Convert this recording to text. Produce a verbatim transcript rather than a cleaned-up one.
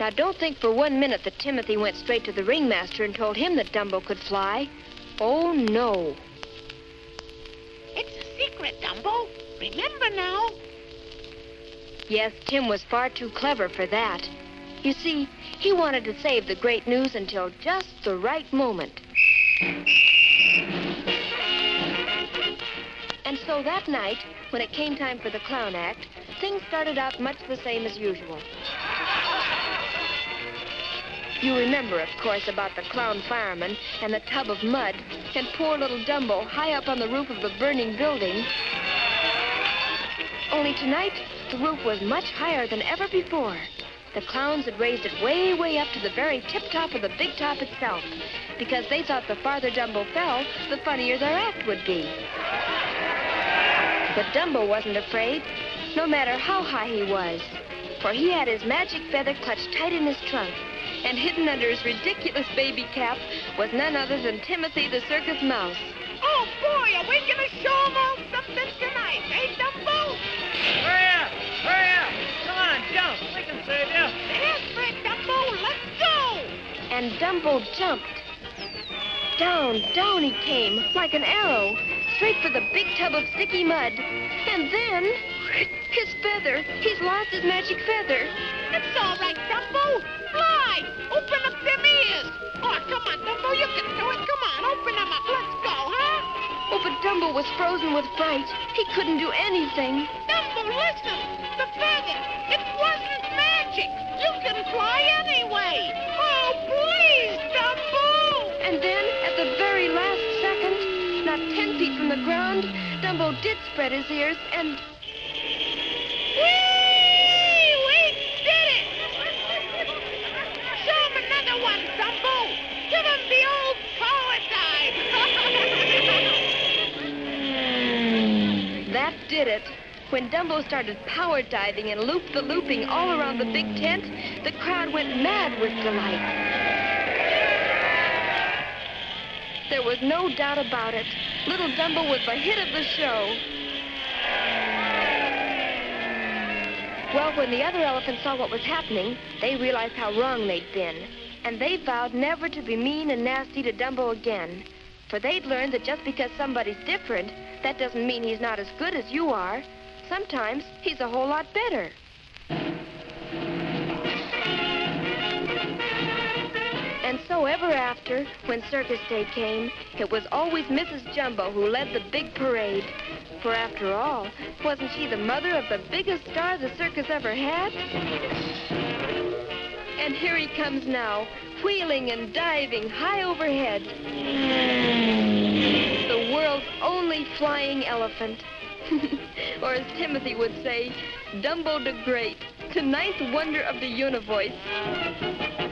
Now, don't think for one minute that Timothy went straight to the ringmaster and told him that Dumbo could fly. Oh, no. It's a secret, Dumbo. Remember now. Yes, Tim was far too clever for that. You see, he wanted to save the great news until just the right moment. And so that night, when it came time for the clown act, things started out much the same as usual. You remember, of course, about the clown fireman and the tub of mud and poor little Dumbo high up on the roof of the burning building. Only tonight, the roof was much higher than ever before. The clowns had raised it way, way up to the very tip-top of the big top itself, because they thought the farther Dumbo fell, the funnier their act would be. But Dumbo wasn't afraid, no matter how high he was, for he had his magic feather clutched tight in his trunk, and hidden under his ridiculous baby cap was none other than Timothy the Circus Mouse. Oh, boy, are we going to show them all something tonight, eh, Dumbo? Hurry up! Hurry up! Come on, jump! We can save you! That's right, Dumbo. Let's go! And Dumbo jumped. Down, down he came, like an arrow, straight for the big tub of sticky mud. And then, his feather. He's lost his magic feather. It's all right, Dumbo. Fly! Open up them ears. Oh, come on, Dumbo. You can do it. Come on, open them up. Let's go, huh? Oh, but Dumbo was frozen with fright. He couldn't do anything. Dumbo, listen. The feather. It wasn't magic. You can fly anyway. Oh, please, Dumbo. And then, at the very last second, not ten feet from the ground, Dumbo did spread his ears and... Whee! We did it! Show him another one, Dumbo. Give him the old power dive. That did it. When Dumbo started power diving and loop the looping all around the big tent, the crowd went mad with delight. There was no doubt about it. Little Dumbo was the hit of the show. Well, when the other elephants saw what was happening, they realized how wrong they'd been. And they vowed never to be mean and nasty to Dumbo again. For they'd learned that just because somebody's different, that doesn't mean he's not as good as you are. Sometimes he's a whole lot better. And so ever after, when circus day came, it was always Missus Jumbo who led the big parade. For after all, wasn't she the mother of the biggest star the circus ever had? And here he comes now, wheeling and diving high overhead. The world's only flying elephant. Or as Timothy would say, Dumbo the Great, the ninth wonder of the universe.